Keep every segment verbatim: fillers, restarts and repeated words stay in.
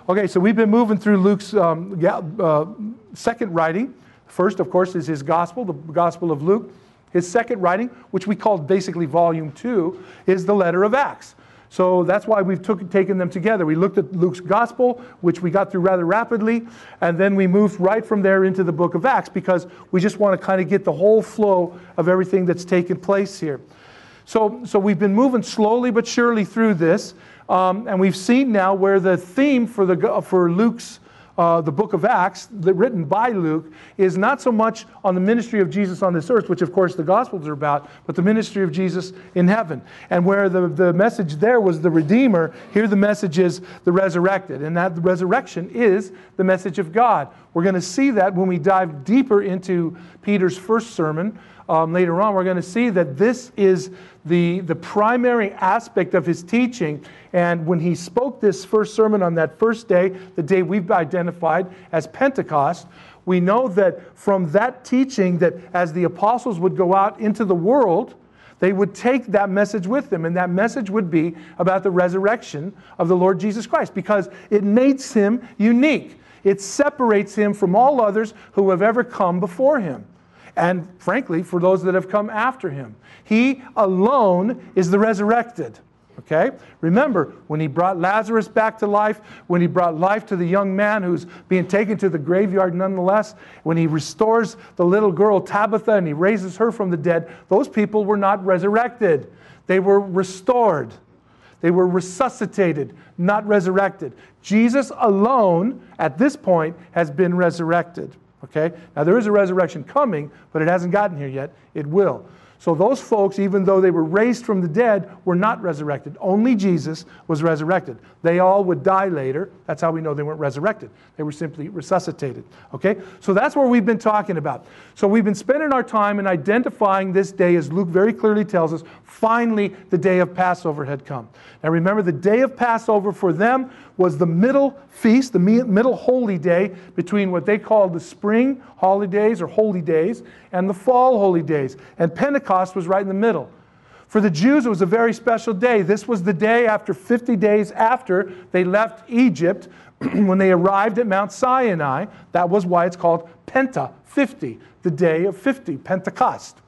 Okay, so we've been moving through Luke's um, uh, second writing. First, of course, is his gospel, the Gospel of Luke. His second writing, which we call basically volume two, is the letter of Acts. So that's why we've took, taken them together. We looked at Luke's gospel, which we got through rather rapidly, and then we moved right from there into the book of Acts because we just want to kind of get the whole flow of everything that's taken place here. So, so we've been moving slowly but surely through this, um, and we've seen now where the theme for the for Luke's Uh, the book of Acts, written by Luke, is not so much on the ministry of Jesus on this earth, which of course the Gospels are about, but the ministry of Jesus in heaven. And where the, the message there was the Redeemer, here the message is the resurrected. And that the resurrection is the message of God. We're going to see that when we dive deeper into Peter's first sermon. Um, later on, we're going to see that this is the, the primary aspect of his teaching. And when he spoke this first sermon on that first day, the day we've identified as Pentecost, we know that from that teaching that as the apostles would go out into the world, they would take that message with them. And that message would be about the resurrection of the Lord Jesus Christ, because it makes him unique. It separates him from all others who have ever come before him. And frankly, for those that have come after him. He alone is the resurrected. Okay? Remember, when he brought Lazarus back to life, when he brought life to the young man who's being taken to the graveyard nonetheless, when he restores the little girl Tabitha and he raises her from the dead, those people were not resurrected. They were restored. They were resuscitated, not resurrected. Jesus alone, at this point, has been resurrected. Okay? Now there is a resurrection coming, but it hasn't gotten here yet. It will. So those folks, even though they were raised from the dead, were not resurrected. Only Jesus was resurrected. They all would die later. That's how we know they weren't resurrected. They were simply resuscitated. Okay? So that's what we've been talking about. So we've been spending our time in identifying this day, as Luke very clearly tells us, finally the day of Passover had come. Now remember, the day of Passover for them was the middle feast, the middle holy day between what they called the spring holidays or holy days and the fall holy days. And Pentecost was right in the middle. For the Jews, it was a very special day. This was the day after fifty days after they left Egypt when they arrived at Mount Sinai. That was why it's called Penta, fifty, the day of fifty, Pentecost.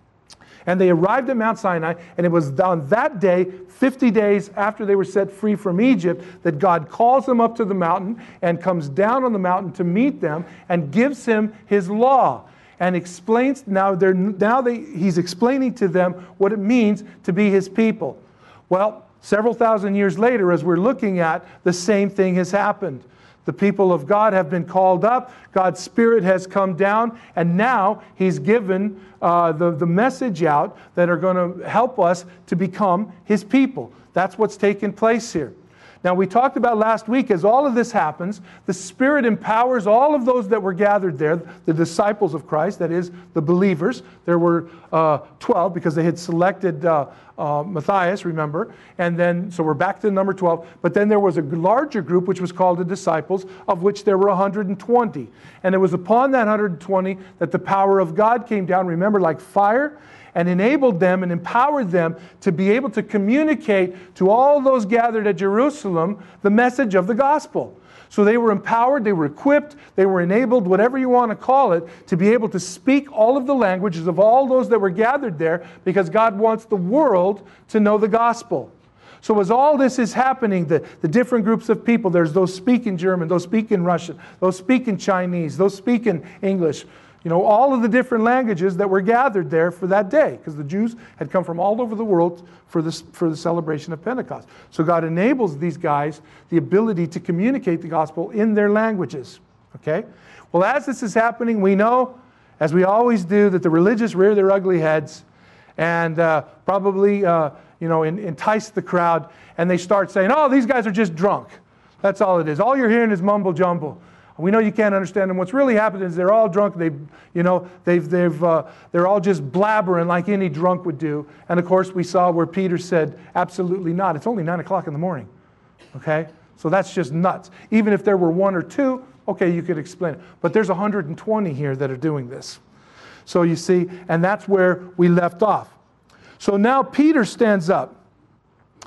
And they arrived at Mount Sinai, and it was on that day, fifty days after they were set free from Egypt, that God calls them up to the mountain and comes down on the mountain to meet them and gives him his law. And explains, now, they're, now they, he's explaining to them what it means to be his people. Well, several thousand years later, as we're looking at, the same thing has happened. The people of God have been called up. God's Spirit has come down. And now he's given uh, the, the message out that are going to help us to become his people. That's what's taken place here. Now, we talked about last week, as all of this happens, the Spirit empowers all of those that were gathered there, the disciples of Christ, that is, the believers. There were uh, twelve because they had selected uh, uh, Matthias, remember. And then, so we're back to number twelve. But then there was a larger group which was called the disciples, of which there were one hundred twenty. And it was upon that one hundred twenty that the power of God came down, remember, like fire, and enabled them and empowered them to be able to communicate to all those gathered at Jerusalem the message of the gospel. So they were empowered, they were equipped, they were enabled, whatever you want to call it, to be able to speak all of the languages of all those that were gathered there, because God wants the world to know the gospel. So as all this is happening, the, the different groups of people, there's those speak in German, those speak in Russian, those speak in Chinese, those speak in English, you know, all of the different languages that were gathered there for that day, because the Jews had come from all over the world for this for the celebration of Pentecost. So God enables these guys the ability to communicate the gospel in their languages. Okay? Well, as this is happening, we know, as we always do, that the religious rear their ugly heads and uh, probably uh, you know, in, entice the crowd, and they start saying, "Oh, these guys are just drunk." That's all it is. All you're hearing is mumble jumble. We know you can't understand them. What's really happened is they're all drunk. They, you know, they've, they've, uh, they're all just blabbering like any drunk would do. And of course, we saw where Peter said, "Absolutely not. It's only nine o'clock in the morning." Okay, so that's just nuts. Even if there were one or two, okay, you could explain it. But there's one hundred twenty here that are doing this. So you see, and that's where we left off. So now Peter stands up,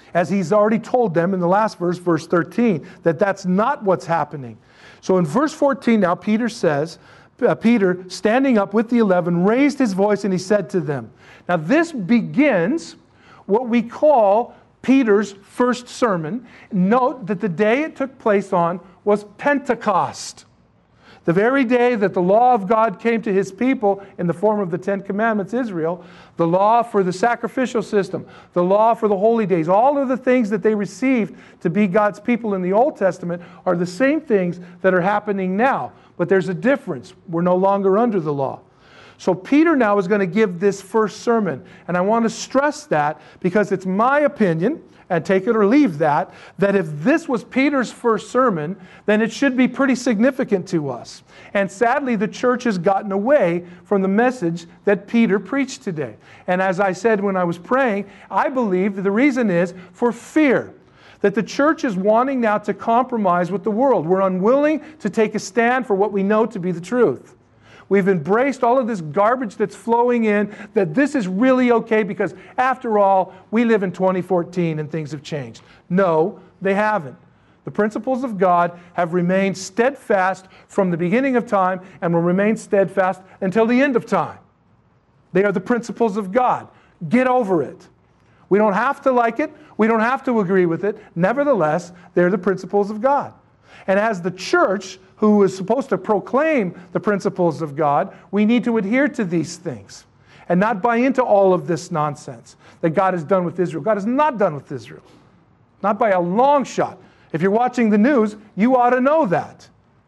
as he's already told them in the last verse, verse thirteen, that that's not what's happening. So in verse fourteen now, Peter says, uh, Peter, standing up with the eleven, raised his voice and he said to them. Now this begins what we call Peter's first sermon. Note that the day it took place on was Pentecost. The very day that the law of God came to his people in the form of the Ten Commandments, Israel, the law for the sacrificial system, the law for the holy days, all of the things that they received to be God's people in the Old Testament are the same things that are happening now. But there's a difference. We're no longer under the law. So Peter now is going to give this first sermon. And I want to stress that because it's my opinion, and take it or leave that, that if this was Peter's first sermon, then it should be pretty significant to us. And sadly, the church has gotten away from the message that Peter preached today. And as I said when I was praying, I believe that the reason is for fear. That the church is wanting now to compromise with the world. We're unwilling to take a stand for what we know to be the truth. We've embraced all of this garbage that's flowing in, that this is really okay because, after all, we live in twenty fourteen and things have changed. No, they haven't. The principles of God have remained steadfast from the beginning of time and will remain steadfast until the end of time. They are the principles of God. Get over it. We don't have to like it. We don't have to agree with it. Nevertheless, they're the principles of God. And as the church, who is supposed to proclaim the principles of God, we need to adhere to these things and not buy into all of this nonsense that God has done with Israel. God is not done with Israel. Not by a long shot. If you're watching the news, you ought to know that.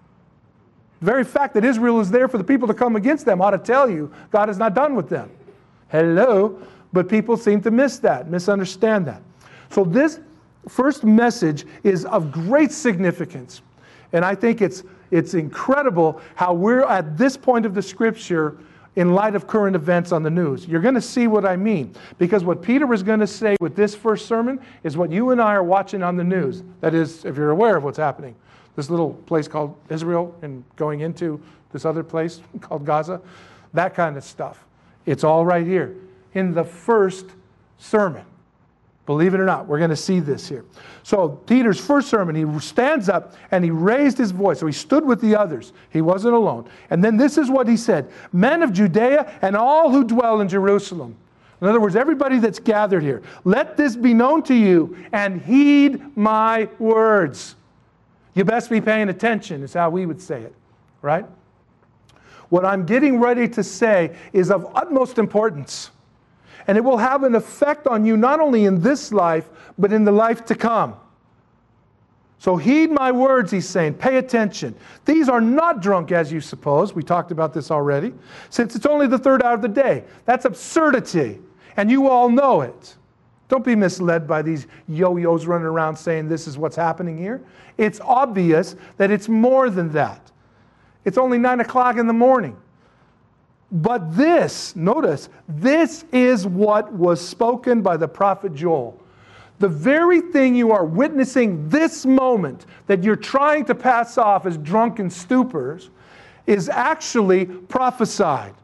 The very fact that Israel is there for the people to come against them ought to tell you God is not done with them. Hello? But people seem to miss that, misunderstand that. So this first message is of great significance. And I think it's It's incredible how we're at this point of the Scripture in light of current events on the news. You're going to see what I mean. Because what Peter is going to say with this first sermon is what you and I are watching on the news. That is, if you're aware of what's happening. This little place called Israel and going into this other place called Gaza. That kind of stuff. It's all right here in the first sermon. Believe it or not, we're going to see this here. So Peter's first sermon, he stands up and he raised his voice. So he stood with the others. He wasn't alone. And then this is what he said. Men of Judea and all who dwell in Jerusalem. In other words, everybody that's gathered here. Let this be known to you and heed my words. You best be paying attention is how we would say it. Right? What I'm getting ready to say is of utmost importance. And it will have an effect on you not only in this life, but in the life to come. So heed my words, he's saying. Pay attention. These are not drunk as you suppose. We talked about this already. Since it's only the third hour of the day. That's absurdity. And you all know it. Don't be misled by these yo-yos running around saying this is what's happening here. It's obvious that it's more than that. It's only nine o'clock in the morning. But this, notice, this is what was spoken by the prophet Joel. The very thing you are witnessing this moment that you're trying to pass off as drunken stupors is actually prophesied.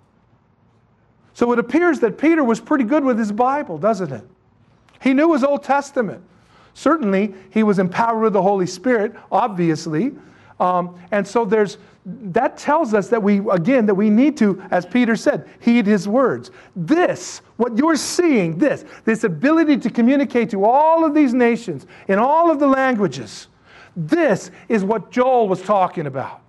So it appears that Peter was pretty good with his Bible, doesn't it? He knew his Old Testament. Certainly, he was empowered with the Holy Spirit, obviously. Um, and so there's that tells us that we, again, that we need to, as Peter said, heed his words. This, what you're seeing, this, this ability to communicate to all of these nations in all of the languages, this is what Joel was talking about.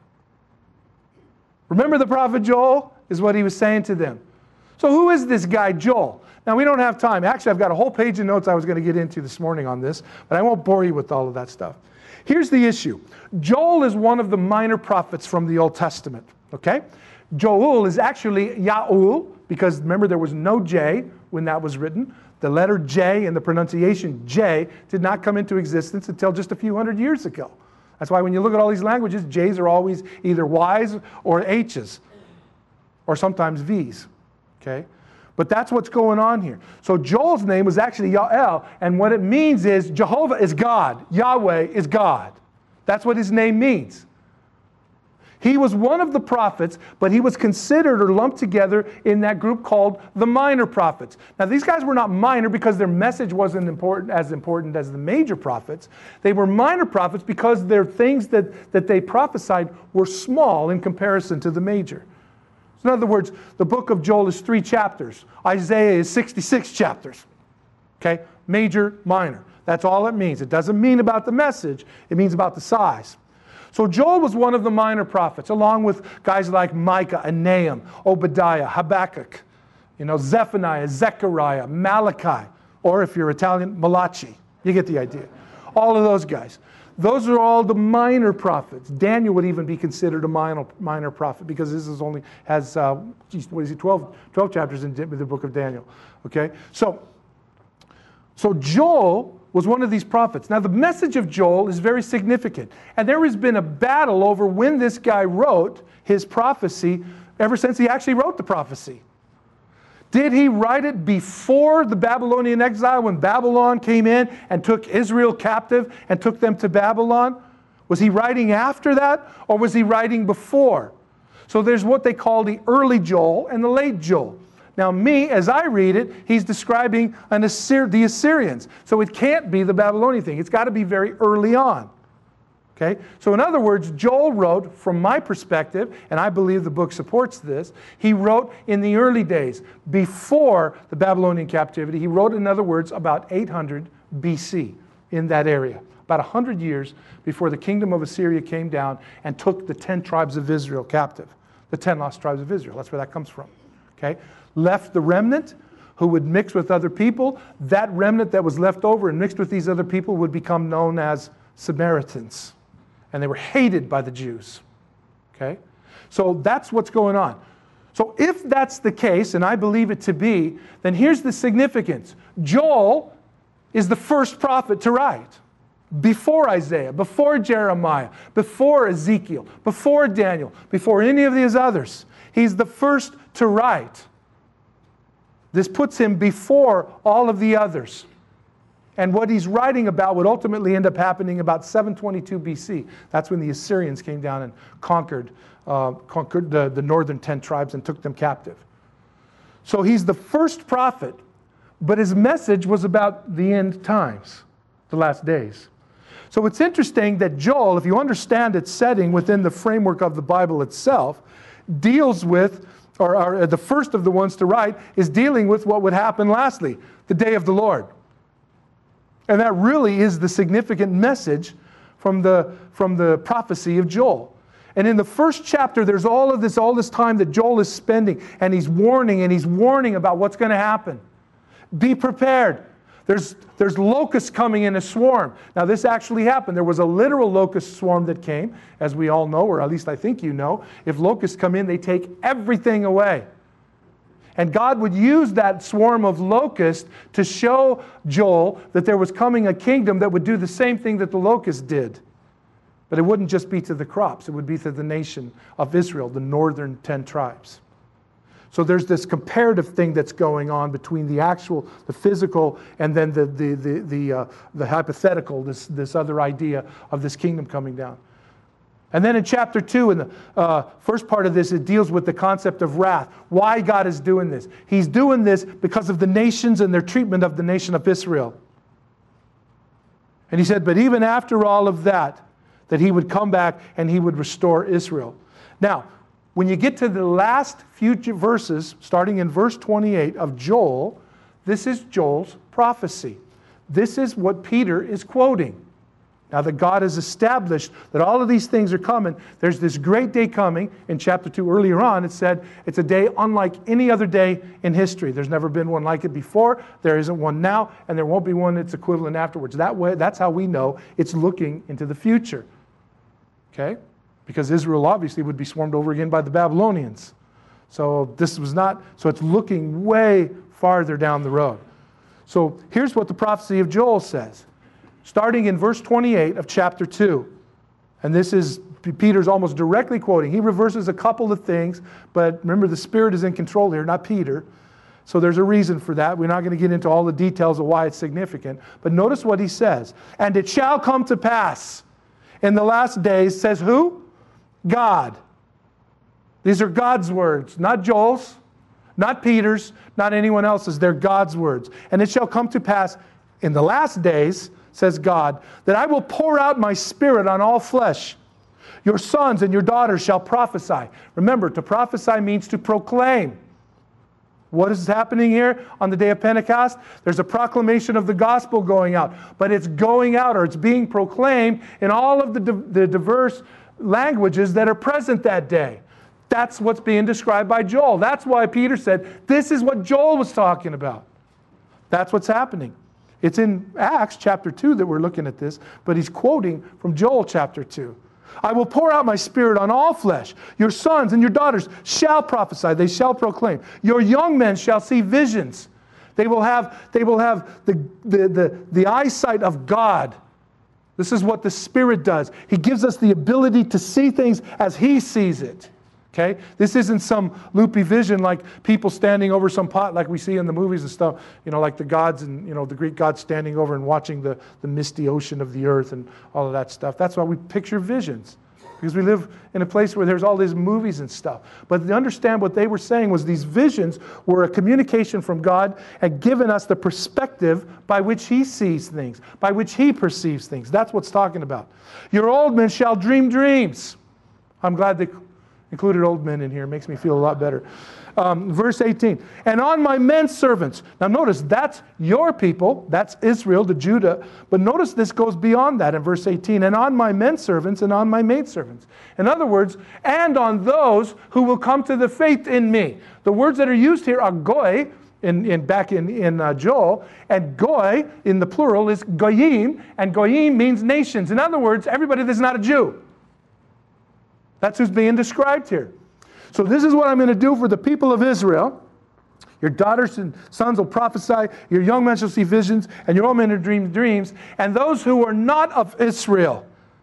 Remember the prophet Joel is what he was saying to them. So who is this guy, Joel? Now, we don't have time. Actually, I've got a whole page of notes I was going to get into this morning on this, but I won't bore you with all of that stuff. Here's the issue. Joel is one of the minor prophets from the Old Testament, okay? Joel is actually Yaul, because remember there was no J when that was written. The letter J and the pronunciation J did not come into existence until just a few hundred years ago. That's why when you look at all these languages, J's are always either Y's or H's, or sometimes V's, okay? But that's what's going on here. So Joel's name was actually Yael, and what it means is Jehovah is God. Yahweh is God. That's what his name means. He was one of the prophets, but he was considered or lumped together in that group called the minor prophets. Now, these guys were not minor because their message wasn't important, as important as the major prophets. They were minor prophets because their things that, that they prophesied were small in comparison to the major. So in other words, the book of Joel is three chapters. Isaiah is sixty-six chapters. Okay? Major, minor. That's all it means. It doesn't mean about the message. It means about the size. So Joel was one of the minor prophets, along with guys like Micah and Nahum, Obadiah, Habakkuk, you know, Zephaniah, Zechariah, Malachi, or if you're Italian, Malachi. You get the idea. All of those guys. Those are all the minor prophets. Daniel would even be considered a minor, minor prophet because this is only has, uh, geez, what is it, twelve, twelve chapters in the book of Daniel. Okay? So, so Joel was one of these prophets. Now, the message of Joel is very significant. And there has been a battle over when this guy wrote his prophecy ever since he actually wrote the prophecy. Did he write it before the Babylonian exile, when Babylon came in and took Israel captive and took them to Babylon? Was he writing after that, or was he writing before? So there's what they call the early Joel and the late Joel. Now me, as I read it, he's describing an Assyr the Assyrians. So it can't be the Babylonian thing. It's got to be very early on. Okay? So in other words, Joel wrote, from my perspective, and I believe the book supports this, he wrote in the early days, before the Babylonian captivity. He wrote, in other words, about eight hundred B C in that area. About one hundred years before the kingdom of Assyria came down and took the ten tribes of Israel captive. The ten lost tribes of Israel. That's where that comes from. Okay? Left the remnant who would mix with other people. That remnant that was left over and mixed with these other people would become known as Samaritans. And they were hated by the Jews. Okay? So that's what's going on. So if that's the case, and I believe it to be, then here's the significance. Joel is the first prophet to write. Before Isaiah, before Jeremiah, before Ezekiel, before Daniel, before any of these others. He's the first to write. This puts him before all of the others. And what he's writing about would ultimately end up happening about seven twenty-two B C. That's when the Assyrians came down and conquered, uh, conquered the, the northern ten tribes and took them captive. So he's the first prophet, but his message was about the end times, the last days. So it's interesting that Joel, if you understand its setting within the framework of the Bible itself, deals with, or, or the first of the ones to write, is dealing with what would happen lastly, the day of the Lord. And that really is the significant message from the, from the prophecy of Joel. And in the first chapter, there's all of this, all this time that Joel is spending, and he's warning, and he's warning about what's going to happen. Be prepared. There's, there's locusts coming in a swarm. Now, this actually happened. There was a literal locust swarm that came, as we all know, or at least I think you know. If locusts come in, they take everything away. And God would use that swarm of locusts to show Joel that there was coming a kingdom that would do the same thing that the locusts did. But it wouldn't just be to the crops. It would be to the nation of Israel, the northern ten tribes. So there's this comparative thing that's going on between the actual, the physical, and then the, the, the, the, uh, the hypothetical, this, this other idea of this kingdom coming down. And then in chapter two, in the uh, first part of this, it deals with the concept of wrath. Why God is doing this. He's doing this because of the nations and their treatment of the nation of Israel. And he said, but even after all of that, that he would come back and he would restore Israel. Now, when you get to the last few verses, starting in verse twenty-eight of Joel, this is Joel's prophecy. This is what Peter is quoting. Now that God has established that all of these things are coming, there's this great day coming. In chapter two earlier on, it said it's a day unlike any other day in history. There's never been one like it before. There isn't one now, and there won't be one that's equivalent afterwards. That way, that's how we know it's looking into the future. Okay? Because Israel obviously would be swarmed over again by the Babylonians. So this was not, so it's looking way farther down the road. So here's what the prophecy of Joel says. Starting in verse twenty-eight of chapter two. And this is, Peter's almost directly quoting. He reverses a couple of things, but remember the Spirit is in control here, not Peter. So there's a reason for that. We're not going to get into all the details of why it's significant. But notice what he says. And it shall come to pass in the last days, says who? God. These are God's words, not Joel's, not Peter's, not anyone else's. They're God's words. And it shall come to pass in the last days, says God, that I will pour out my Spirit on all flesh. Your sons and your daughters shall prophesy. Remember, to prophesy means to proclaim. What is happening here on the day of Pentecost? There's a proclamation of the gospel going out. But it's going out, or it's being proclaimed in all of the, the diverse languages that are present that day. That's what's being described by Joel. That's why Peter said, this is what Joel was talking about. That's what's happening. It's in Acts chapter two that we're looking at this, but he's quoting from Joel chapter two. I will pour out my Spirit on all flesh. Your sons and your daughters shall prophesy. They shall proclaim. Your young men shall see visions. They will have, they will have the, the, the, the eyesight of God. This is what the Spirit does. He gives us the ability to see things as He sees it. Okay? This isn't some loopy vision like people standing over some pot like we see in the movies and stuff. You know, like the gods and, you know, the Greek gods standing over and watching the, the misty ocean of the earth and all of that stuff. That's why we picture visions. Because we live in a place where there's all these movies and stuff. But to understand what they were saying was these visions were a communication from God and given us the perspective by which He sees things, by which He perceives things. That's what's talking about. Your old men shall dream dreams. I'm glad they included old men in here. It makes me feel a lot better. Um, verse eighteen. And on my men servants. Now notice, that's your people. That's Israel, the Judah. But notice this goes beyond that in verse eighteen. And on my men servants and on my maidservants. In other words, and on those who will come to the faith in me. The words that are used here are goy, in, in back in, in uh, Joel. And goy, in the plural, is goyim. And goyim means nations. In other words, everybody that's not a Jew. That's who's being described here. So this is what I'm going to do for the people of Israel. Your daughters and sons will prophesy, your young men shall see visions, and your old men will dream dreams. And those who are not of Israel,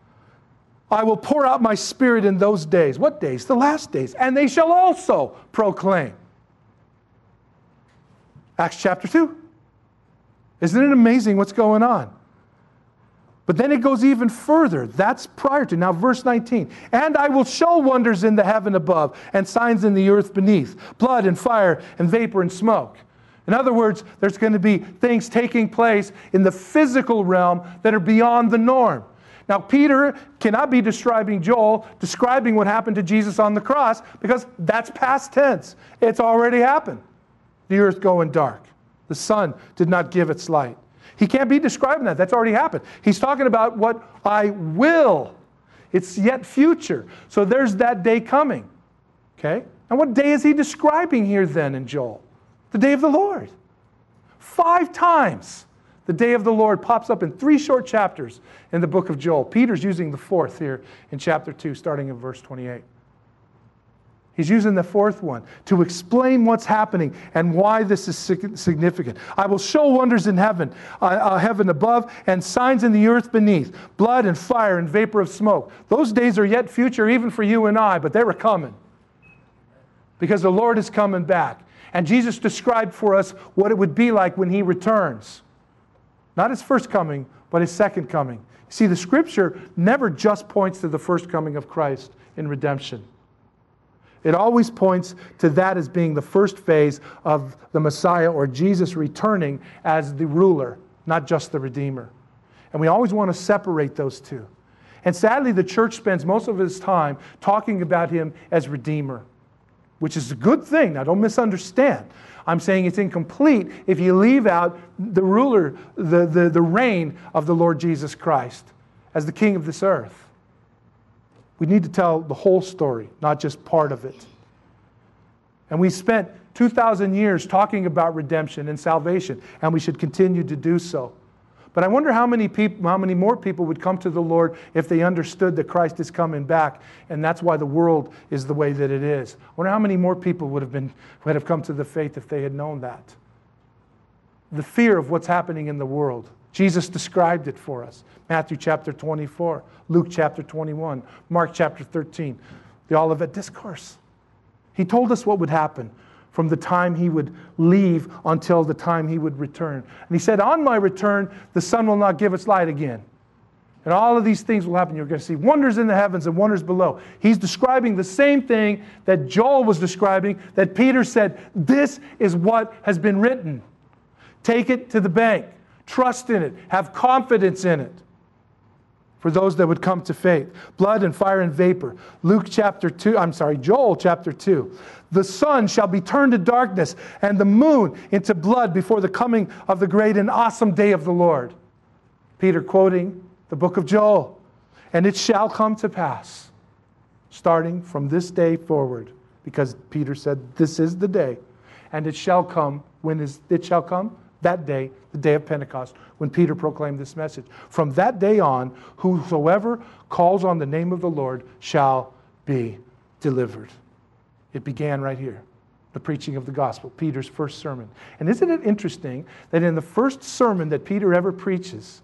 I will pour out my Spirit in those days. What days? The last days. And they shall also proclaim. Acts chapter two. Isn't it amazing what's going on? But then it goes even further. That's prior to. Now verse nineteen. And I will show wonders in the heaven above and signs in the earth beneath. Blood and fire and vapor and smoke. In other words, there's going to be things taking place in the physical realm that are beyond the norm. Now Peter cannot be describing Joel, describing what happened to Jesus on the cross, because that's past tense. It's already happened. The earth going dark. The sun did not give its light. He can't be describing that. That's already happened. He's talking about what I will. It's yet future. So there's that day coming. Okay? And what day is he describing here then in Joel? The day of the Lord. Five times the day of the Lord pops up in three short chapters in the book of Joel. Peter's using the fourth here in chapter two, starting in verse twenty-eight. He's using the fourth one to explain what's happening and why this is significant. I will show wonders in heaven, uh, uh, heaven above, and signs in the earth beneath, blood and fire and vapor of smoke. Those days are yet future even for you and I, but they were coming. Because the Lord is coming back. And Jesus described for us what it would be like when He returns. Not His first coming, but His second coming. See, the Scripture never just points to the first coming of Christ in redemption. It always points to that as being the first phase of the Messiah or Jesus returning as the ruler, not just the Redeemer. And we always want to separate those two. And sadly, the church spends most of its time talking about Him as Redeemer, which is a good thing. Now, don't misunderstand. I'm saying it's incomplete if you leave out the ruler, the, the, the reign of the Lord Jesus Christ as the King of this earth. We need to tell the whole story, not just part of it. And we spent two thousand years talking about redemption and salvation, and we should continue to do so. But I wonder how many people, how many more people would come to the Lord if they understood that Christ is coming back, and that's why the world is the way that it is. I wonder how many more people would have been would have come to the faith if they had known that. The fear of what's happening in the world. Jesus described it for us. Matthew chapter twenty-four, Luke chapter twenty-one, Mark chapter thirteen, the Olivet Discourse. He told us what would happen from the time He would leave until the time He would return. And He said, on my return, the sun will not give its light again. And all of these things will happen. You're going to see wonders in the heavens and wonders below. He's describing the same thing that Joel was describing, that Peter said, this is what has been written. Take it to the bank. Trust in it. Have confidence in it. For those that would come to faith. Blood and fire and vapor. Luke chapter two, I'm sorry, Joel chapter two. The sun shall be turned to darkness and the moon into blood before the coming of the great and awesome day of the Lord. Peter quoting the book of Joel. And it shall come to pass, starting from this day forward, because Peter said, this is the day. And it shall come, when is it shall come? That day, the day of Pentecost, when Peter proclaimed this message. From that day on, whosoever calls on the name of the Lord shall be delivered. It began right here, the preaching of the gospel, Peter's first sermon. And isn't it interesting that in the first sermon that Peter ever preaches,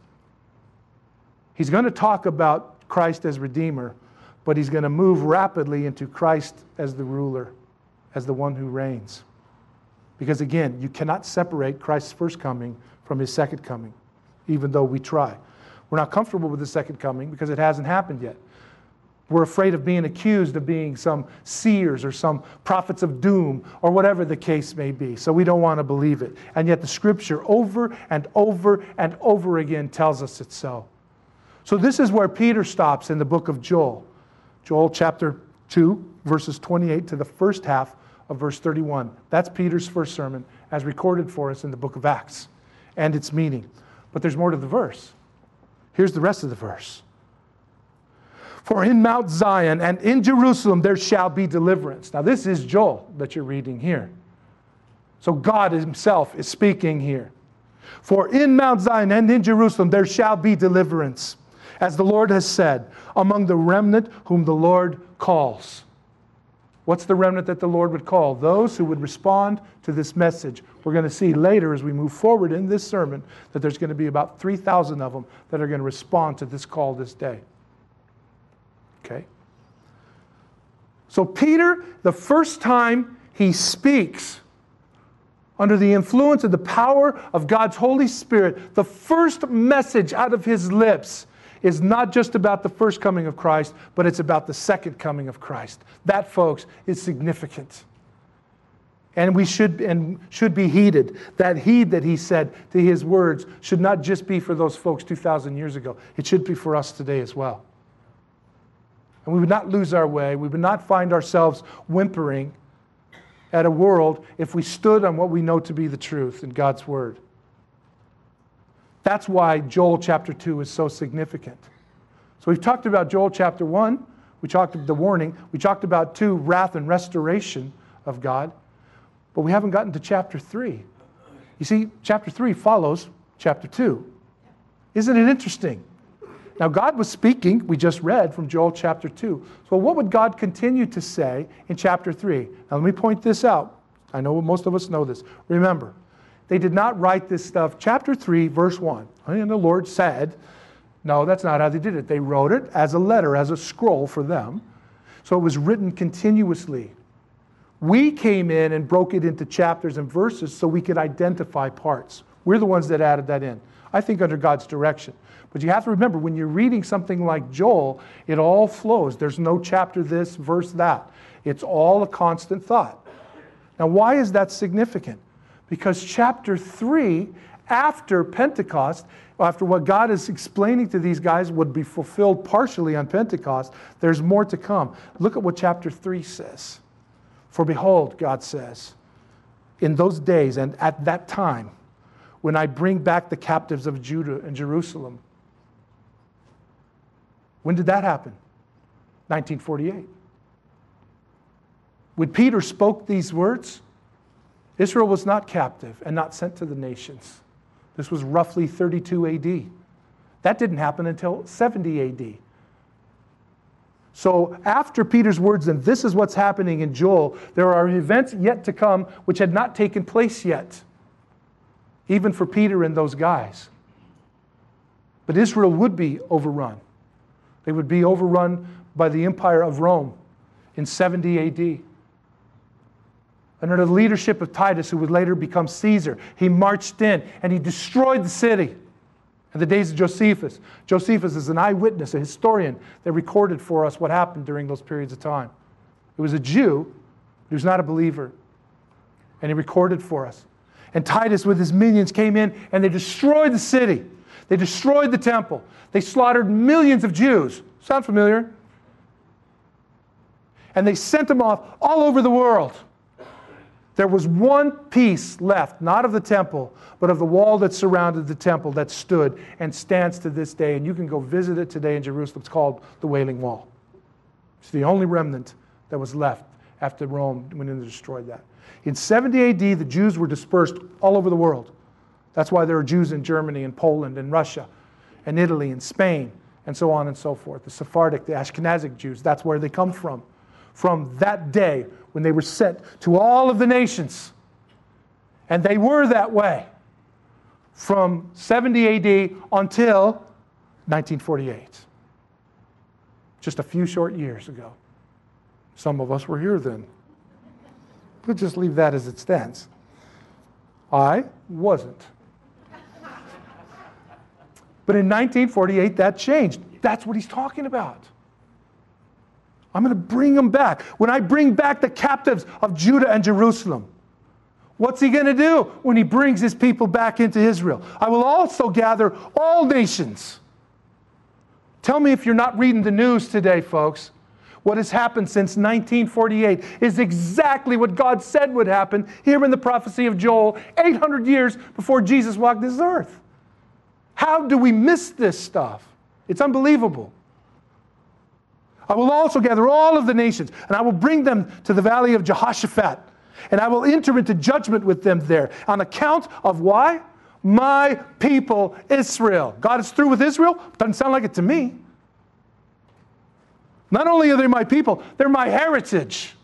he's going to talk about Christ as Redeemer, but he's going to move rapidly into Christ as the ruler, as the one who reigns. Because again, you cannot separate Christ's first coming from his second coming, even though we try. We're not comfortable with the second coming because it hasn't happened yet. We're afraid of being accused of being some seers or some prophets of doom or whatever the case may be. So we don't want to believe it. And yet the scripture over and over and over again tells us it's so. So this is where Peter stops in the book of Joel. Joel chapter two, verses twenty-eight to the first half of verse thirty-one. That's Peter's first sermon as recorded for us in the book of Acts and its meaning. But there's more to the verse. Here's the rest of the verse. For in Mount Zion and in Jerusalem there shall be deliverance. Now this is Joel that you're reading here. So God himself is speaking here. For in Mount Zion and in Jerusalem there shall be deliverance, as the Lord has said, among the remnant whom the Lord calls. What's the remnant that the Lord would call? Those who would respond to this message. We're going to see later as we move forward in this sermon that there's going to be about three thousand of them that are going to respond to this call this day. Okay? So Peter, the first time he speaks under the influence of the power of God's Holy Spirit, the first message out of his lips is not just about the first coming of Christ, but it's about the second coming of Christ. That, folks, is significant. And we should, and should be heeded. That heed that he said to his words should not just be for those folks two thousand years ago. It should be for us today as well. And we would not lose our way. We would not find ourselves whimpering at a world if we stood on what we know to be the truth in God's Word. That's why Joel chapter two is so significant. So we've talked about Joel chapter one. We talked about the warning. We talked about two, wrath and restoration of God. But we haven't gotten to chapter three. You see, chapter three follows chapter two. Isn't it interesting? Now, God was speaking, we just read from Joel chapter two. So what would God continue to say in chapter three? Now, let me point this out. I know most of us know this. Remember, they did not write this stuff. Chapter three, verse one. And the Lord said, no, that's not how they did it. They wrote it as a letter, as a scroll for them. So it was written continuously. We came in and broke it into chapters and verses so we could identify parts. We're the ones that added that in. I think under God's direction. But you have to remember, when you're reading something like Joel, it all flows. There's no chapter this, verse that. It's all a constant thought. Now, why is that significant? Because chapter three, after Pentecost, after what God is explaining to these guys would be fulfilled partially on Pentecost, there's more to come. Look at what chapter three says. For behold, God says, in those days and at that time, when I bring back the captives of Judah and Jerusalem. When did that happen? nineteen forty-eight. When Peter spoke these words, Israel was not captive and not sent to the nations. This was roughly thirty-two A D. That didn't happen until seventy A D. So after Peter's words, and this is what's happening in Joel, there are events yet to come which had not taken place yet, even for Peter and those guys. But Israel would be overrun. They would be overrun by the empire of Rome in seventy A D. Under the leadership of Titus, who would later become Caesar, he marched in and he destroyed the city. In the days of Josephus, Josephus is an eyewitness, a historian that recorded for us what happened during those periods of time. It was a Jew, but he was not a believer. And he recorded for us. And Titus with his minions came in and they destroyed the city. They destroyed the temple. They slaughtered millions of Jews. Sound familiar? And they sent them off all over the world. There was one piece left, not of the temple, but of the wall that surrounded the temple that stood and stands to this day. And you can go visit it today in Jerusalem. It's called the Wailing Wall. It's the only remnant that was left after Rome went in and destroyed that. In seventy A D, the Jews were dispersed all over the world. That's why there are Jews in Germany and Poland and Russia and Italy and Spain and so on and so forth. The Sephardic, the Ashkenazic Jews, that's where they come from. From that day when they were sent to all of the nations. And they were that way from seventy A D until nineteen forty-eight. Just a few short years ago. Some of us were here then. We'll just leave that as it stands. I wasn't. But in nineteen forty-eight, that changed. That's what he's talking about. I'm going to bring them back. When I bring back the captives of Judah and Jerusalem, what's he going to do when he brings his people back into Israel? I will also gather all nations. Tell me if you're not reading the news today, folks. What has happened since nineteen forty-eight is exactly what God said would happen here in the prophecy of Joel, eight hundred years before Jesus walked this earth. How do we miss this stuff? It's unbelievable. I will also gather all of the nations, and I will bring them to the valley of Jehoshaphat, and I will enter into judgment with them there. On account of why? My people Israel. God is through with Israel? Doesn't sound like it to me. Not only are they my people, they're my heritage.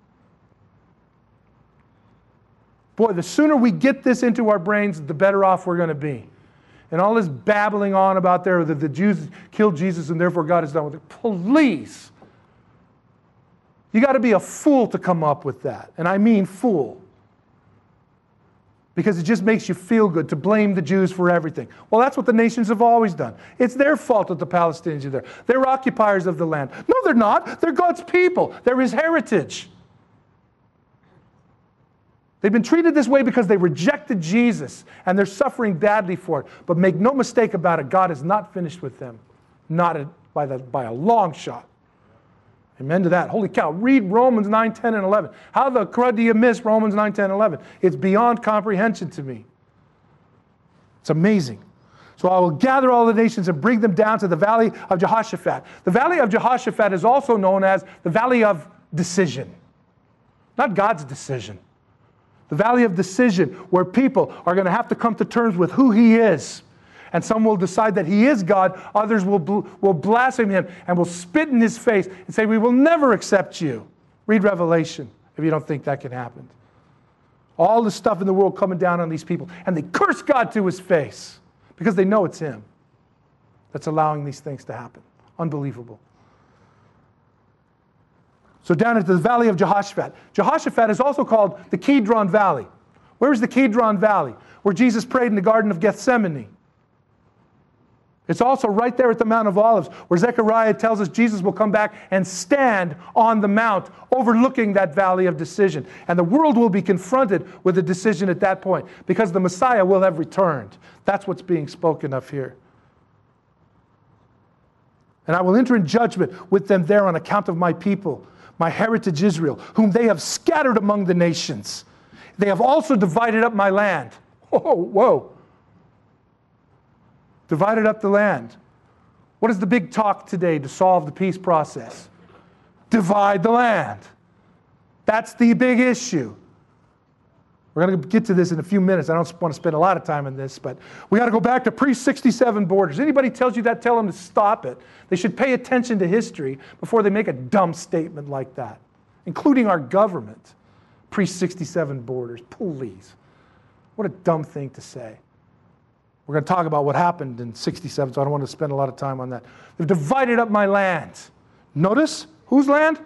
Boy, the sooner we get this into our brains, the better off we're going to be. And all this babbling on about there that the Jews killed Jesus and therefore God is done with it. Please. You got to be a fool to come up with that. And I mean fool. Because it just makes you feel good to blame the Jews for everything. Well, that's what the nations have always done. It's their fault that the Palestinians are there. They're occupiers of the land. No, they're not. They're God's people. They're His heritage. They've been treated this way because they rejected Jesus, and they're suffering badly for it. But make no mistake about it, God is not finished with them. Not by, the, by a long shot. Amen to that. Holy cow. Read Romans nine, ten, and eleven. How the crud do you miss Romans nine, ten, and eleven? It's beyond comprehension to me. It's amazing. So I will gather all the nations and bring them down to the valley of Jehoshaphat. The valley of Jehoshaphat is also known as the valley of decision. Not God's decision. The valley of decision, where people are going to have to come to terms with who He is. And some will decide that He is God. Others will, bl- will blaspheme Him and will spit in His face and say, we will never accept you. Read Revelation if you don't think that can happen. All the stuff in the world coming down on these people. And they curse God to His face because they know it's Him that's allowing these things to happen. Unbelievable. So down into the valley of Jehoshaphat. Jehoshaphat is also called the Kidron Valley. Where's the Kidron Valley? Where Jesus prayed in the Garden of Gethsemane. It's also right there at the Mount of Olives, where Zechariah tells us Jesus will come back and stand on the mount overlooking that valley of decision. And the world will be confronted with a decision at that point because the Messiah will have returned. That's what's being spoken of here. And I will enter in judgment with them there on account of my people, my heritage Israel, whom they have scattered among the nations. They have also divided up my land. Whoa, whoa. Divided up the land. What is the big talk today to solve the peace process? Divide the land. That's the big issue. We're going to get to this in a few minutes. I don't want to spend a lot of time on this, but we got to go back to pre sixty-seven borders. Anybody tells you that, tell them to stop it. They should pay attention to history before they make a dumb statement like that, including our government. pre sixty-seven borders. Please. What a dumb thing to say. We're going to talk about what happened in sixty-seven, so I don't want to spend a lot of time on that. They've divided up my land. Notice, whose land?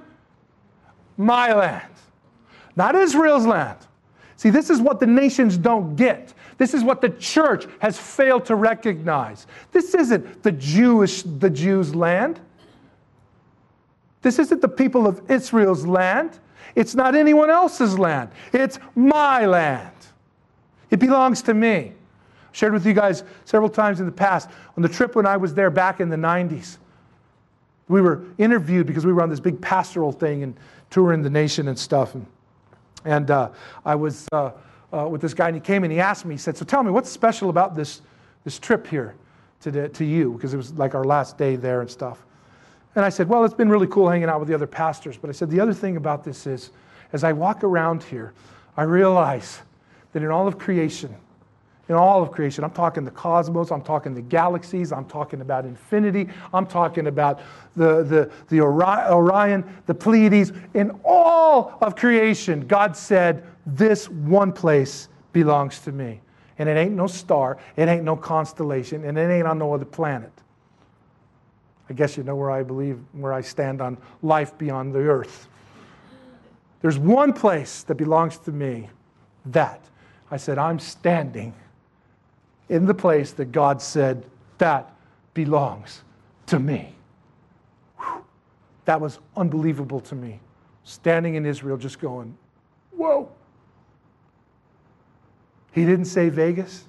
My land. Not Israel's land. See, this is what the nations don't get. This is what the church has failed to recognize. This isn't the Jewish, the Jews' land. This isn't the people of Israel's land. It's not anyone else's land. It's my land. It belongs to me. I shared with you guys several times in the past. On the trip when I was there back in the nineties, we were interviewed because we were on this big pastoral thing and touring the nation and stuff. And, and uh, I was uh, uh, with this guy, and he came and he asked me, he said, so tell me, what's special about this, this trip here to, the, to you? Because it was like our last day there and stuff. And I said, well, it's been really cool hanging out with the other pastors. But I said, the other thing about this is, as I walk around here, I realize that in all of creation, in all of creation, I'm talking the cosmos, I'm talking the galaxies, I'm talking about infinity, I'm talking about the, the, the Orion, the Pleiades. In all of creation, God said, this one place belongs to me. And it ain't no star, it ain't no constellation, and it ain't on no other planet. I guess you know where I believe, where I stand on life beyond the earth. There's one place that belongs to me. That. I said, I'm standing in the place that God said, that belongs to me. Whew. That was unbelievable to me. Standing in Israel just going, whoa. He didn't say Vegas.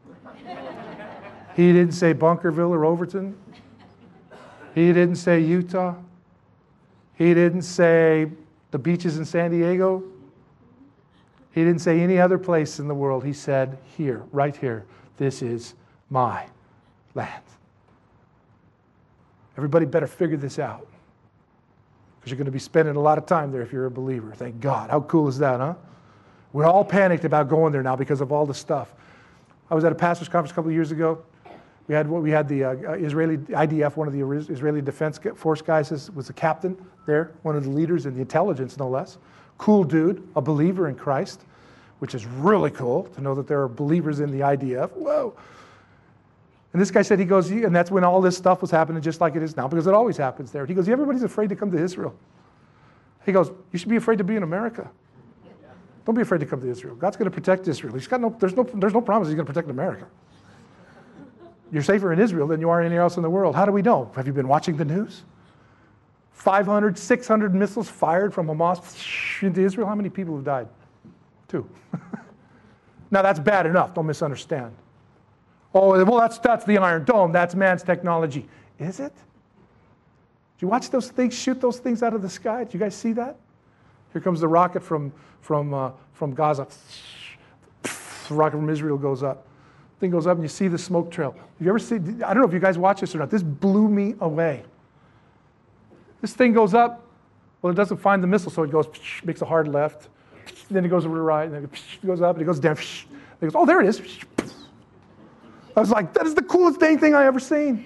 He didn't say Bunkerville or Overton. He didn't say Utah. He didn't say the beaches in San Diego. He didn't say any other place in the world. He said, here, right here, this is my land. Everybody better figure this out, because you're going to be spending a lot of time there if you're a believer. Thank God. How cool is that, huh? We're all panicked about going there now because of all the stuff. I was at a pastor's conference a couple of years ago. We had we had the uh, Israeli I D F, one of the Israeli Defense Force guys, was the captain there, one of the leaders in the intelligence, no less. Cool dude, a believer in Christ, which is really cool to know that there are believers in the I D F. Whoa. And this guy said, he goes, and that's when all this stuff was happening just like it is now, because it always happens there. He goes, everybody's afraid to come to Israel. He goes, you should be afraid to be in America. Don't be afraid to come to Israel. God's going to protect Israel. He's got no, there's no, there's no promise he's going to protect America. You're safer in Israel than you are anywhere else in the world. How do we know? Have you been watching the news? five hundred, six hundred missiles fired from Hamas into Israel. How many people have died? Two. Now that's bad enough. Don't misunderstand. Oh, well, that's, that's the Iron Dome. That's man's technology. Is it? Did you watch those things, shoot those things out of the sky? Did you guys see that? Here comes the rocket from, from, uh, from Gaza. The rocket from Israel goes up. Thing goes up and you see the smoke trail. Have you ever seen, I don't know if you guys watch this or not. This blew me away. This thing goes up. Well, it doesn't find the missile, so it goes, makes a hard left. Then it goes over to the right, and then it goes up, and it goes down. It goes, oh, there it is. I was like, that is the coolest dang thing I ever seen.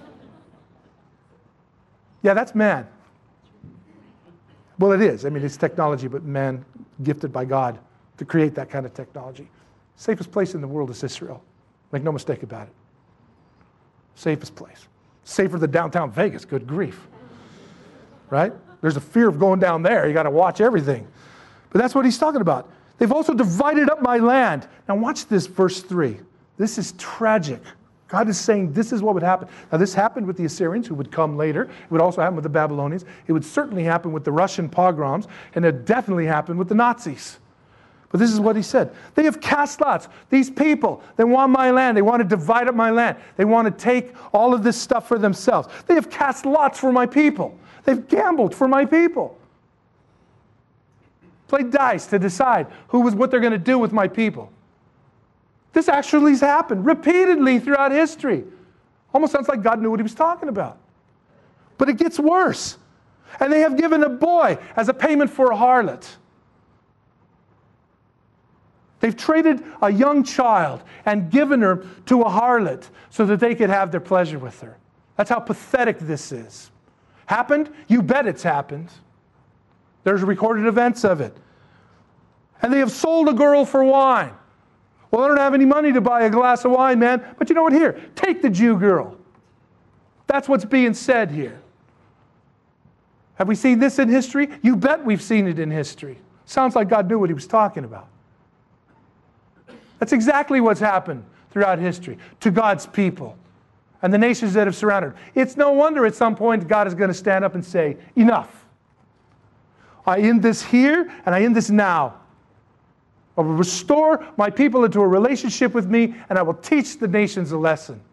Yeah, that's man. Well, it is. I mean, it's technology, but man gifted by God to create that kind of technology. Safest place in the world is Israel. Make no mistake about it. Safest place. Safer than downtown Vegas, good grief. Right? There's a fear of going down there. You got to watch everything. But that's what he's talking about. They've also divided up my land. Now watch this, verse three. This is tragic. God is saying this is what would happen. Now this happened with the Assyrians, who would come later. It would also happen with the Babylonians. It would certainly happen with the Russian pogroms. And it definitely happened with the Nazis. But this is what he said. They have cast lots. These people, they want my land. They want to divide up my land. They want to take all of this stuff for themselves. They have cast lots for my people. They've gambled for my people. Played dice to decide who was what they're going to do with my people. This actually has happened repeatedly throughout history. Almost sounds like God knew what he was talking about. But it gets worse. And they have given a boy as a payment for a harlot. They've traded a young child and given her to a harlot so that they could have their pleasure with her. That's how pathetic this is. Happened? You bet it's happened. There's recorded events of it. And they have sold a girl for wine. Well, I don't have any money to buy a glass of wine, man. But you know what? Here, take the Jew girl. That's what's being said here. Have we seen this in history? You bet we've seen it in history. Sounds like God knew what he was talking about. That's exactly what's happened throughout history to God's people and the nations that have surrounded. It's no wonder at some point God is going to stand up and say, enough. I end this here and I end this now. I will restore my people into a relationship with me, and I will teach the nations a lesson.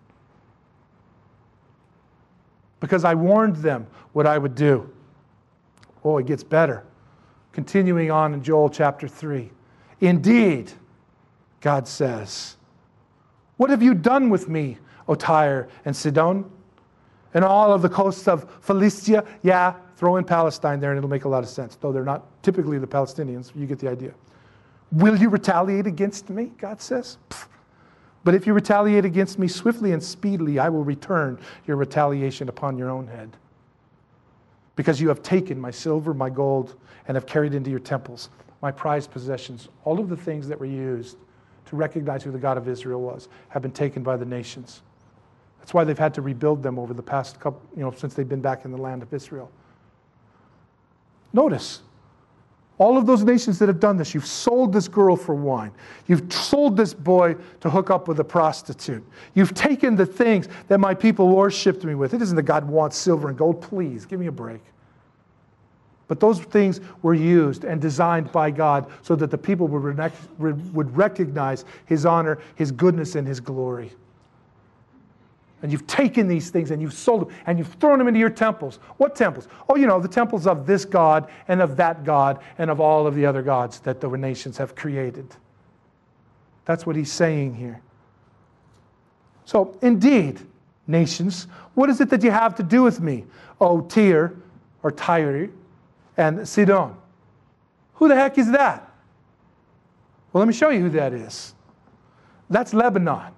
Because I warned them what I would do. Oh, it gets better. Continuing on in Joel chapter three. Indeed, God says, what have you done with me, O Tyre and Sidon, and all of the coasts of Philistia? Yeah, throw in Palestine there and it'll make a lot of sense, though they're not typically the Palestinians. You get the idea. Will you retaliate against me, God says? Pfft. But if you retaliate against me swiftly and speedily, I will return your retaliation upon your own head. Because you have taken my silver, my gold, and have carried into your temples my prized possessions. All of the things that were used to recognize who the God of Israel was have been taken by the nations. That's why they've had to rebuild them over the past couple, you know, since they've been back in the land of Israel. Notice, all of those nations that have done this, you've sold this girl for wine. You've sold this boy to hook up with a prostitute. You've taken the things that my people worshipped me with. It isn't that God wants silver and gold. Please, give me a break. But those things were used and designed by God so that the people would, rec- would recognize His honor, His goodness, and His glory. And you've taken these things and you've sold them and you've thrown them into your temples. What temples? Oh, you know, the temples of this God and of that God and of all of the other gods that the nations have created. That's what he's saying here. So, indeed, nations, what is it that you have to do with me, O Tyre or Tyre and Sidon? Who the heck is that? Well, let me show you who that is. That's Lebanon,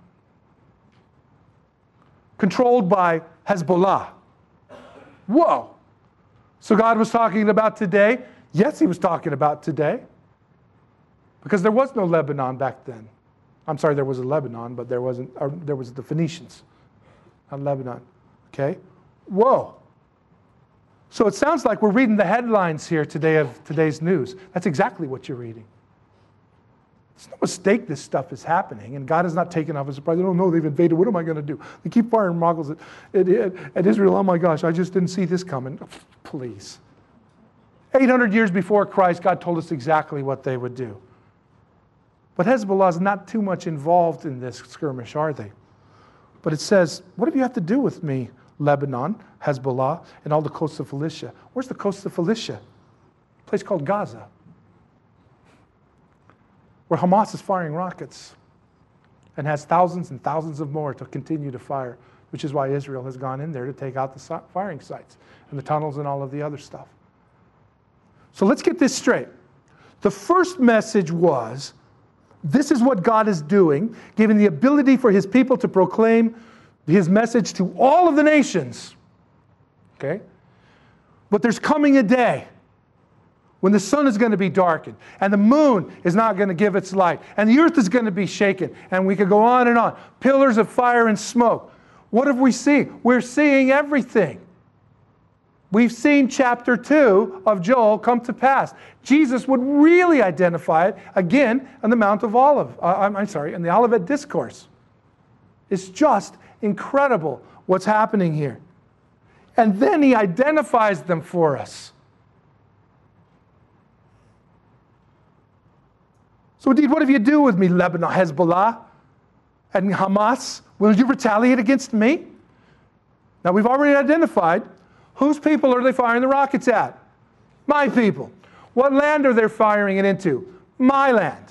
controlled by Hezbollah. Whoa. So God was talking about today? Yes, He was talking about today. Because there was no Lebanon back then. I'm sorry, there was a Lebanon, but there wasn't, or there was the Phoenicians, not Lebanon. Okay? Whoa. So it sounds like we're reading the headlines here today of today's news. That's exactly what you're reading. It's no mistake this stuff is happening, and God is not taken off as a surprise. Oh no, they've invaded. What am I going to do? They keep firing rockets at, at, at Israel. Oh my gosh, I just didn't see this coming. Please. eight hundred years before Christ, God told us exactly what they would do. But Hezbollah is not too much involved in this skirmish, are they? But it says, what do you have to do with me, Lebanon, Hezbollah, and all the coasts of Philistia? Where's the coast of Philistia? A place called Gaza, where Hamas is firing rockets and has thousands and thousands of more to continue to fire, which is why Israel has gone in there to take out the firing sites and the tunnels and all of the other stuff. So let's get this straight. The first message was, this is what God is doing, giving the ability for His people to proclaim His message to all of the nations. Okay? But there's coming a day when the sun is going to be darkened, and the moon is not going to give its light, and the earth is going to be shaken, and we could go on and on. Pillars of fire and smoke. What have we seen? We're seeing everything. We've seen chapter two of Joel come to pass. Jesus would really identify it again on the Mount of Olive. Uh, I'm, I'm sorry, in the Olivet Discourse. It's just incredible what's happening here. And then He identifies them for us. So indeed, what have you do with me, Lebanon, Hezbollah, and Hamas? Will you retaliate against me? Now we've already identified whose people are they firing the rockets at? My people. What land are they firing it into? My land.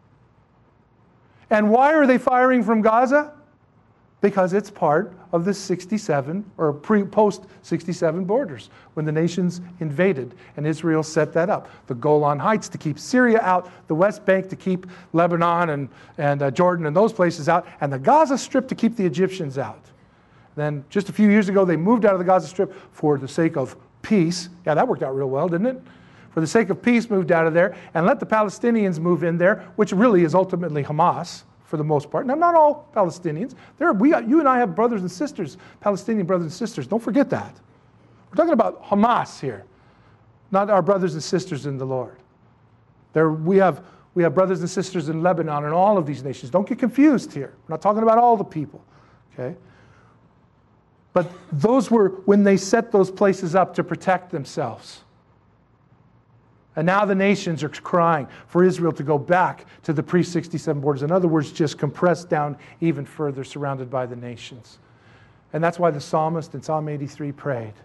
And why are they firing from Gaza? Because it's part of the sixty-seven or pre, post sixty-seven borders when the nations invaded and Israel set that up. The Golan Heights to keep Syria out, the West Bank to keep Lebanon and, and uh, Jordan and those places out, and the Gaza Strip to keep the Egyptians out. Then just a few years ago, they moved out of the Gaza Strip for the sake of peace. Yeah, that worked out real well, didn't it? For the sake of peace, moved out of there and let the Palestinians move in there, which really is ultimately Hamas for the most part. Now, not all Palestinians. There, are, we got, you and I have brothers and sisters, Palestinian brothers and sisters. Don't forget that. We're talking about Hamas here, not our brothers and sisters in the Lord. There, we have We have brothers and sisters in Lebanon and all of these nations. Don't get confused here. We're not talking about all the people. Okay? But those were when they set those places up to protect themselves. And now the nations are crying for Israel to go back to the pre sixty-seven borders. In other words, just compressed down even further, surrounded by the nations. And that's why the psalmist in Psalm eighty-three prayed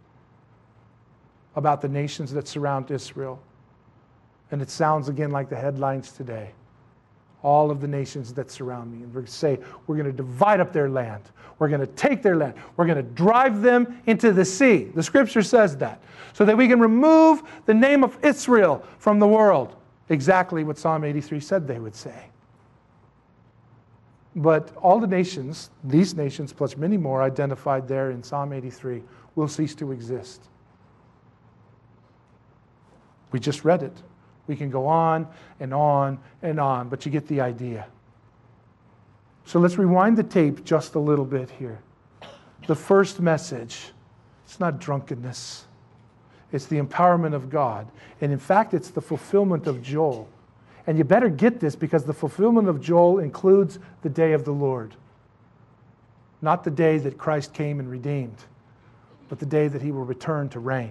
about the nations that surround Israel. And it sounds again like the headlines today. All of the nations that surround me. And we're going to say, we're going to divide up their land. We're going to take their land. We're going to drive them into the sea. The scripture says that. So that we can remove the name of Israel from the world. Exactly what Psalm eighty-three said they would say. But all the nations, these nations plus many more identified there in Psalm eighty-three, will cease to exist. We just read it. We can go on and on and on, but you get the idea. So let's rewind the tape just a little bit here. The first message, it's not drunkenness. It's the empowerment of God. And in fact, it's the fulfillment of Joel. And you better get this because the fulfillment of Joel includes the day of the Lord. Not the day that Christ came and redeemed, but the day that he will return to reign.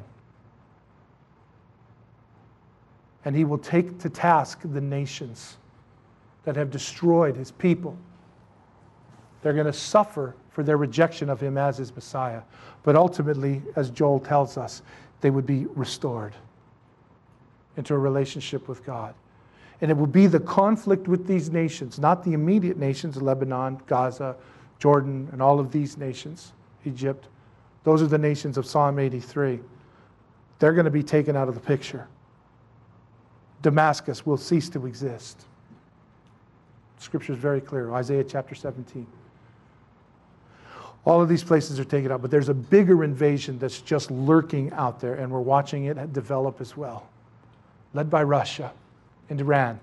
And he will take to task the nations that have destroyed his people. They're going to suffer for their rejection of him as his Messiah. But ultimately, as Joel tells us, they would be restored into a relationship with God. And it will be the conflict with these nations, not the immediate nations, Lebanon, Gaza, Jordan, and all of these nations, Egypt. Those are the nations of Psalm eighty-three. They're going to be taken out of the picture. Damascus will cease to exist. Scripture is very clear. Isaiah chapter seventeen. All of these places are taken out, but there's a bigger invasion that's just lurking out there, and we're watching it develop as well. Led by Russia and Iran.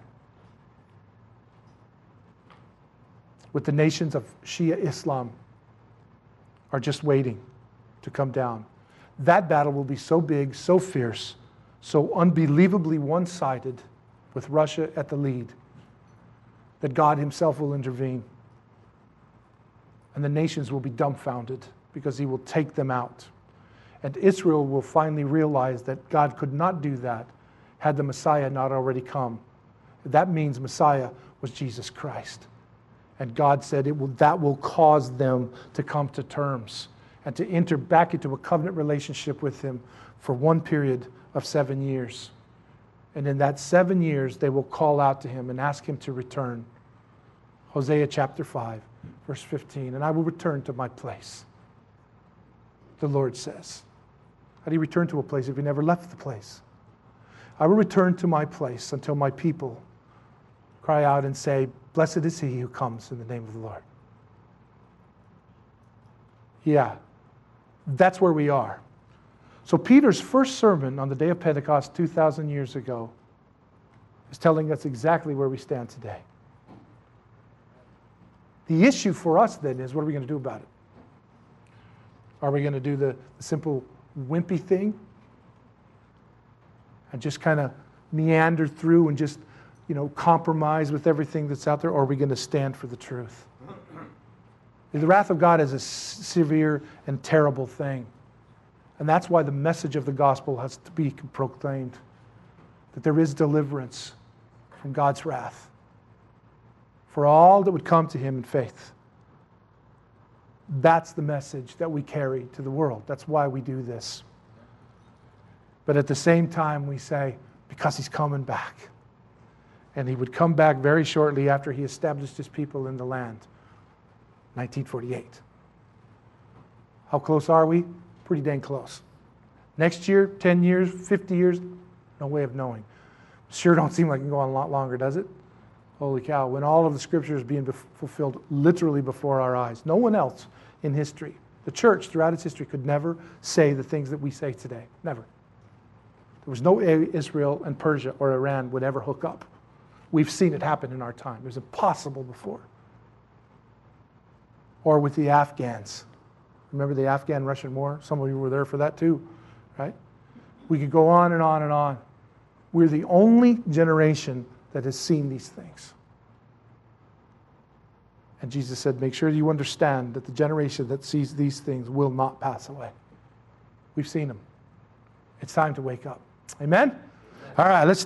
With the nations of Shia Islam are just waiting to come down. That battle will be so big, so fierce, so unbelievably one-sided, with Russia at the lead, that God himself will intervene. And the nations will be dumbfounded because he will take them out. And Israel will finally realize that God could not do that had the Messiah not already come. That means Messiah was Jesus Christ. And God said it will, that will cause them to come to terms and to enter back into a covenant relationship with him for one period of seven years. And in that seven years, they will call out to him and ask him to return. Hosea chapter five, verse fifteen. And I will return to my place, the Lord says. How do you return to a place if you never left the place? I will return to my place until my people cry out and say, blessed is he who comes in the name of the Lord. Yeah, that's where we are. So Peter's first sermon on the day of Pentecost two thousand years ago is telling us exactly where we stand today. The issue for us then is, what are we going to do about it? Are we going to do the, the simple wimpy thing and just kind of meander through and just, you know, compromise with everything that's out there, or are we going to stand for the truth? The wrath of God is a severe and terrible thing. And that's why the message of the gospel has to be proclaimed, that there is deliverance from God's wrath for all that would come to him in faith. That's the message that we carry to the world. That's why we do this. But at the same time, we say, because he's coming back. And he would come back very shortly after he established his people in the land. nineteen forty-eight. How close are we? Pretty dang close. Next year, ten years, fifty years, no way of knowing. Sure don't seem like it can go on a lot longer, does it? Holy cow, when all of the scripture is being fulfilled literally before our eyes. No one else in history, the church throughout its history, could never say the things that we say today. Never. There was no way Israel and Persia or Iran would ever hook up. We've seen it happen in our time. It was impossible before. Or with the Afghans. Remember the Afghan-Russian war? Some of you were there for that too, right? We could go on and on and on. We're the only generation that has seen these things. And Jesus said, make sure you understand that the generation that sees these things will not pass away. We've seen them. It's time to wake up. Amen? All right, let's